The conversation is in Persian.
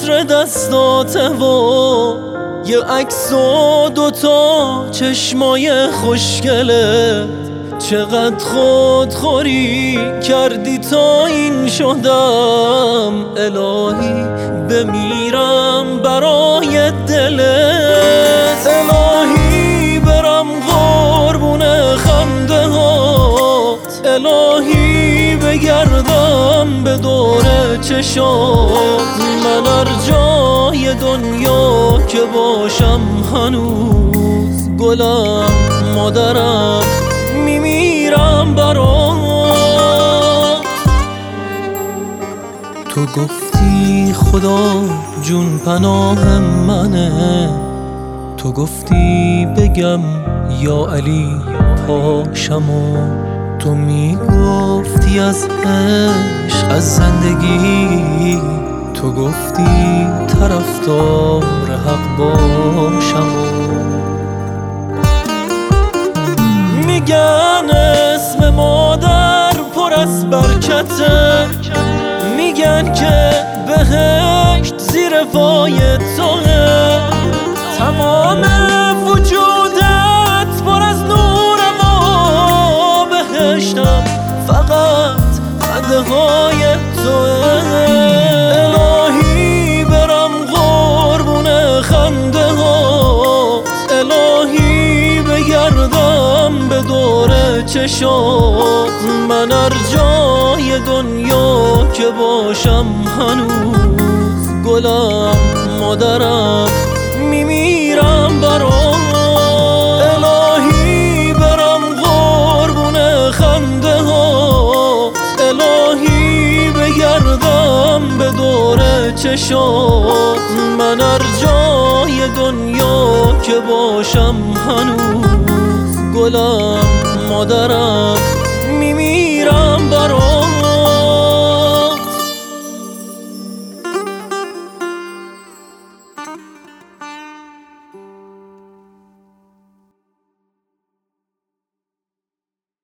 عطر دستاته و یه عکس و دوتا چشمای خوشگلت. چقدر خودخوری کردی تا این شدم، الهی بمیرم برای دلت. الهی برم قربون خنده هات، الهی بگردم به دور چشات. من هر جای دنیا که باشم هنوز گلم، مادرم، میمیرم برات. تو گفتی خدا جون پناه منه، تو گفتی بگم یا علی پاشم و تو میگفتی از عشق از زندگی، تو گفتی طرفدار حق باشم و میگن اسم مادر پر از برکته، میگن که بهشت زیر پای توه. تمام وجودت پر از نوره و بهشتم فقط خنده های توه. الهی برم قربون خنده هات، الهی بگردم به دور چشات. من هر جای دنیا که باشم هنوز گلم، مادرم، میمیرم برات. الهی برم قربون خنده هات، الهی بگردم به دور چشات. من هر جای دنیا که باشم هنوز گلم، مادرم،